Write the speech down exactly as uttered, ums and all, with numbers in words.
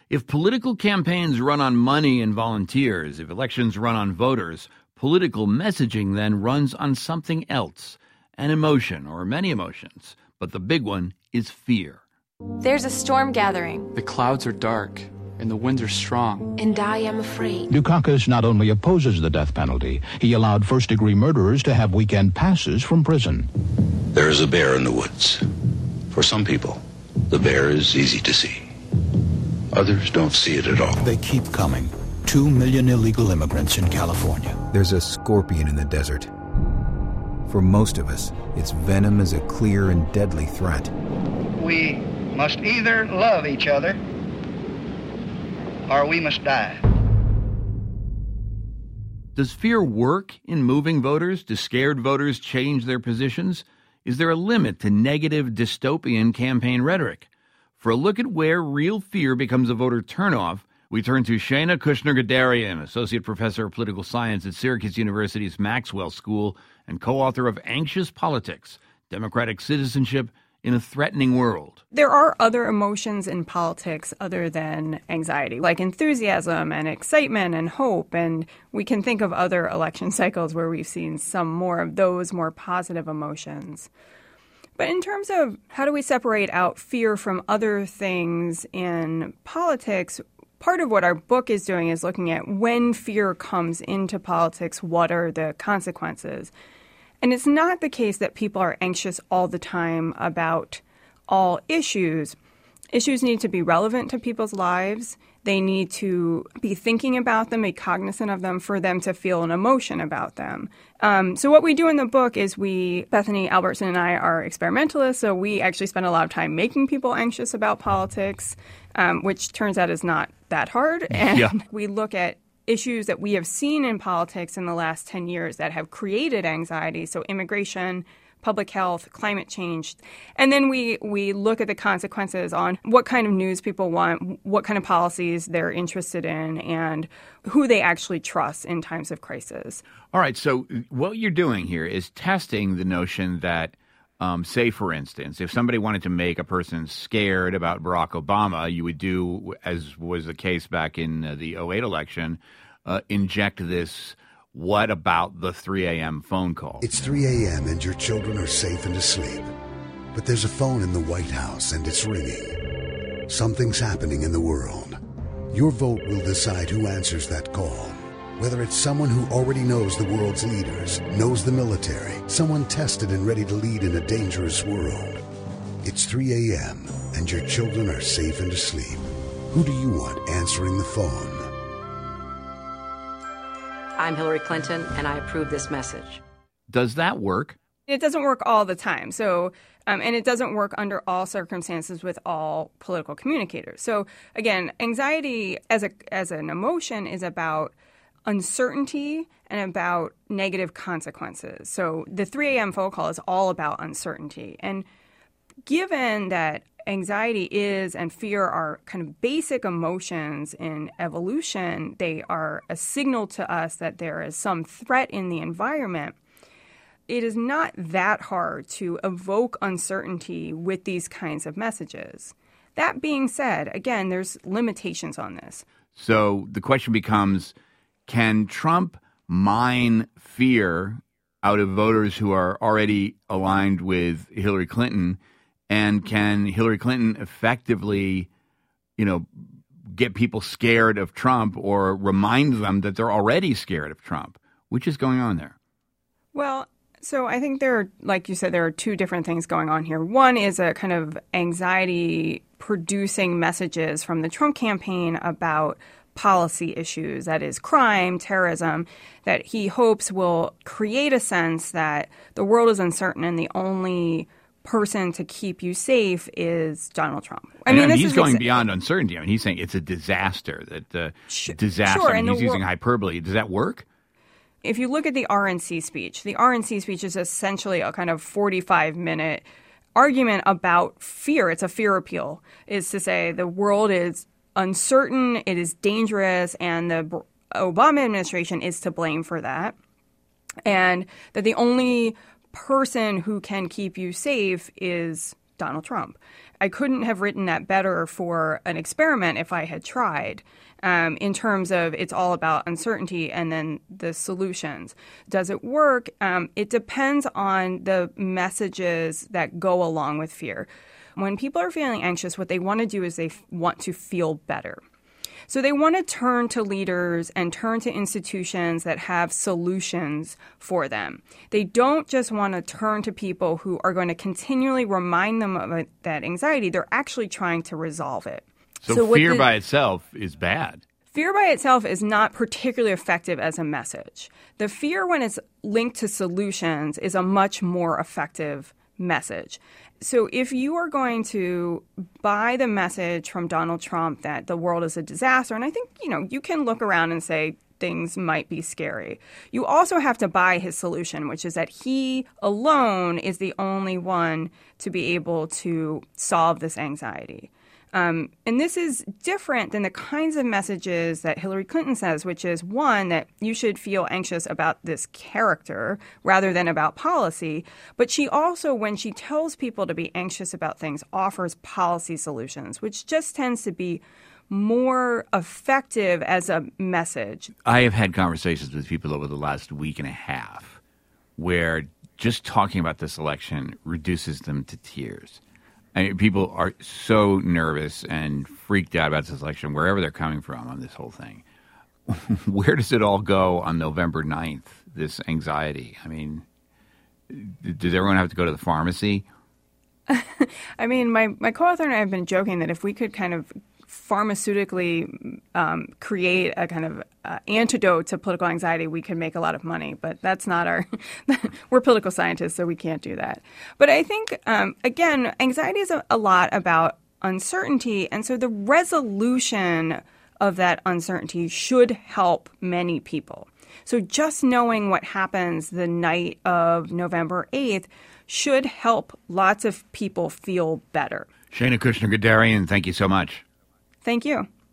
If political campaigns run on money and volunteers, if elections run on voters, political messaging then runs on something else, an emotion or many emotions. But the big one is fear. There's a storm gathering. The clouds are dark, and the winds are strong. And I am afraid. Dukakis not only opposes the death penalty, he allowed first-degree murderers to have weekend passes from prison. There is a bear in the woods. For some people, the bear is easy to see. Others don't see it at all. They keep coming. Two million illegal immigrants in California. There's a scorpion in the desert. For most of us, its venom is a clear and deadly threat. We must either love each other or we must die. Does fear work in moving voters? Do scared voters change their positions? Is there a limit to negative dystopian campaign rhetoric? For a look at where real fear becomes a voter turnoff, we turn to Shana Kushner-Gadarian, Associate Professor of Political Science at Syracuse University's Maxwell School and co-author of Anxious Politics, Democratic Citizenship in a Threatening World. There are other emotions in politics other than anxiety, like enthusiasm and excitement and hope. And we can think of other election cycles where we've seen some more of those more positive emotions. But in terms of how do we separate out fear from other things in politics, part of what our book is doing is looking at when fear comes into politics, what are the consequences? And it's not the case that people are anxious all the time about all issues. Issues need to be relevant to people's lives. They need to be thinking about them, be cognizant of them for them to feel an emotion about them. Um, so what we do in the book is we, Bethany Albertson and I are experimentalists, so we actually spend a lot of time making people anxious about politics, um, which turns out is not that hard. And yeah. we look at issues that we have seen in politics in the last ten years that have created anxiety, so immigration, public health, climate change. And then we, we look at the consequences on what kind of news people want, what kind of policies they're interested in, and who they actually trust in times of crisis. All right, so what you're doing here is testing the notion that, um, say, for instance, if somebody wanted to make a person scared about Barack Obama, you would do, as was the case back in uh, the oh eight election, uh, inject this "what about the three a.m. phone call?" It's three a.m. and your children are safe and asleep. But there's a phone in the White House and it's ringing. Something's happening in the world. Your vote will decide who answers that call. Whether it's someone who already knows the world's leaders, knows the military, someone tested and ready to lead in a dangerous world. It's three a.m. and your children are safe and asleep. Who do you want answering the phone? I'm Hillary Clinton, and I approve this message. Does that work? It doesn't work all the time. So, um, and it doesn't work under all circumstances with all political communicators. So, again, anxiety as a as an emotion is about uncertainty and about negative consequences. So, the three a.m. phone call is all about uncertainty. And given that anxiety is and fear are kind of basic emotions in evolution, they are a signal to us that there is some threat in the environment. It is not that hard to evoke uncertainty with these kinds of messages. That being said, again, there's limitations on this. So the question becomes, can Trump mine fear out of voters who are already aligned with Hillary Clinton? And can Hillary Clinton effectively, you know, get people scared of Trump or remind them that they're already scared of Trump? Which is going on there? Well, so I think there are, like you said, there are two different things going on here. One is a kind of anxiety-producing messages from the Trump campaign about policy issues, that is crime, terrorism, that he hopes will create a sense that the world is uncertain and the only person to keep you safe is Donald Trump. I and mean, I mean this he's is going ex- beyond uncertainty. I mean, he's saying it's a disaster. That uh, Sh- disaster. Sure, I mean, he's wor- using hyperbole. Does that work? If you look at the R N C speech, the R N C speech is essentially a kind of forty-five minute argument about fear. It's a fear appeal. Is to say the world is uncertain, it is dangerous, and the Obama administration is to blame for that, and that the only person who can keep you safe is Donald Trump. I couldn't have written that better for an experiment if I had tried. Um, in terms of it's all about uncertainty and then the solutions. Does it work? Um, it depends on the messages that go along with fear. When people are feeling anxious, what they want to do is they f- want to feel better. So they want to turn to leaders and turn to institutions that have solutions for them. They don't just want to turn to people who are going to continually remind them of it, that anxiety. They're actually trying to resolve it. So, so fear the, by itself is bad. Fear by itself is not particularly effective as a message. The fear, when it's linked to solutions, is a much more effective message. So if you are going to buy the message from Donald Trump that the world is a disaster, and I think, you know, you can look around and say things might be scary. You also have to buy his solution, which is that he alone is the only one to be able to solve this anxiety. Um, and this is different than the kinds of messages that Hillary Clinton says, which is, one, that you should feel anxious about this character rather than about policy. But she also, when she tells people to be anxious about things, offers policy solutions, which just tends to be more effective as a message. I have had conversations with people over the last week and a half where just talking about this election reduces them to tears. I mean, people are so nervous and freaked out about this election, wherever they're coming from on this whole thing. Where does it all go on November ninth, this anxiety? I mean, does everyone have to go to the pharmacy? I mean, my, my co-author and I have been joking that if we could kind of pharmaceutically um, create a kind of uh, antidote to political anxiety, we could make a lot of money. But that's not our – we're political scientists, so we can't do that. But I think, um, again, anxiety is a, a lot about uncertainty. And so the resolution of that uncertainty should help many people. So just knowing what happens the night of November eighth should help lots of people feel better. Shana Kushner-Guderian, thank you so much. Thank you.